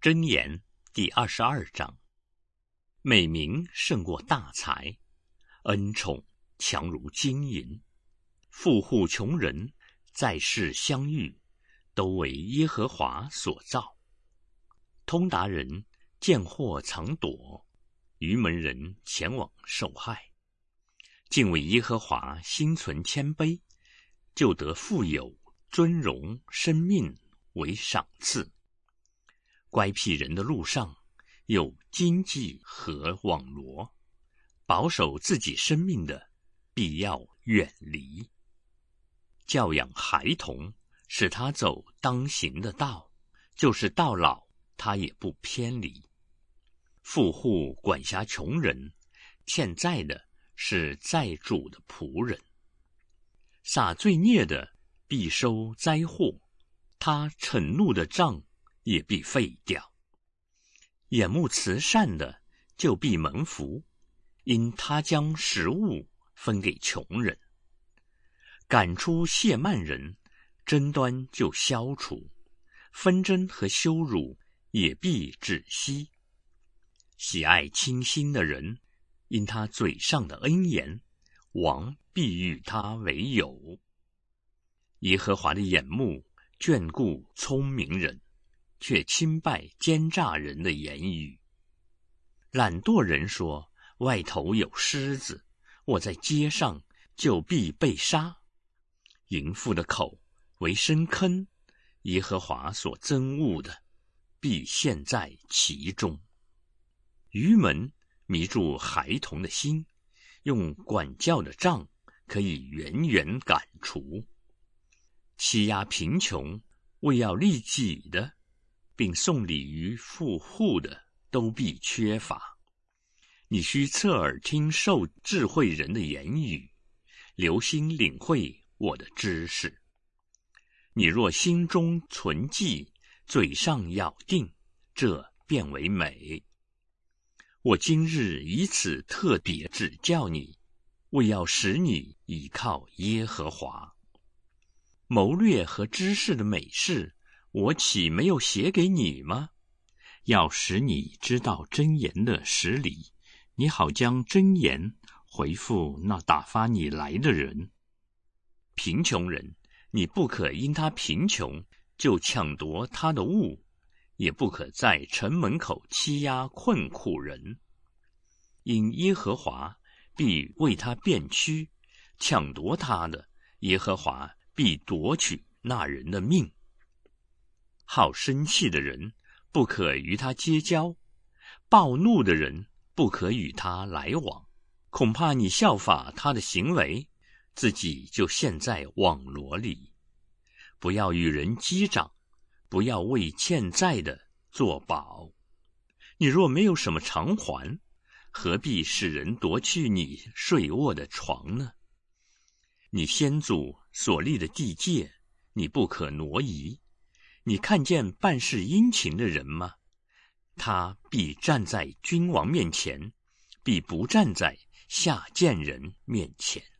箴言第22章：美名胜过大财，恩宠强如金银。富户穷人在世相遇，都为耶和华所造。通达人见祸藏躲，愚门人前往受害。敬畏耶和华，心存谦卑，就得富有、尊荣、生命为赏赐。乖僻人的路上有荆棘和网罗，保守自己生命的必要远离。教养孩童，使他走当行的道，就是到老他也不偏离。富户管辖穷人，欠债的是债主的仆人。撒罪孽的必收灾祸，他惩怒的杖也必废掉。眼目慈善的就必蒙福，因他将食物分给穷人。赶出亵慢人，争端就消除，纷争和羞辱也必止息。喜爱清心的人，因他嘴上的恩言，王必与他为友。耶和华的眼目眷顾聪明人，却轻拜奸诈人的言语。懒惰人说，外头有狮子，我在街上就必被杀。淫妇的口为深坑，耶和华所憎恶的必陷在其中。愚门迷住孩童的心，用管教的杖可以远远赶除。欺压贫穷为要利己的，并送礼于富户的，都必缺乏。你须侧耳听受智慧人的言语，留心领会我的知识。你若心中存记，嘴上咬定，这便为美。我今日以此特别指教你，为要使你倚靠耶和华。谋略和知识的美事，我岂没有写给你吗？要使你知道箴言的实理，你好将箴言回复那打发你来的人。贫穷人，你不可因他贫穷就抢夺他的物，也不可在城门口欺压困苦人。因耶和华必为他辩屈，抢夺他的，耶和华必夺取那人的命。好生气的人不可与他结交，暴怒的人不可与他来往，恐怕你效法他的行为，自己就陷在网罗里。不要与人击掌，不要为欠债的作保。你若没有什么偿还，何必使人夺去你睡卧的床呢？你先祖所立的地界，你不可挪移。你看见办事殷勤的人吗？他必站在君王面前，必不站在下贱人面前。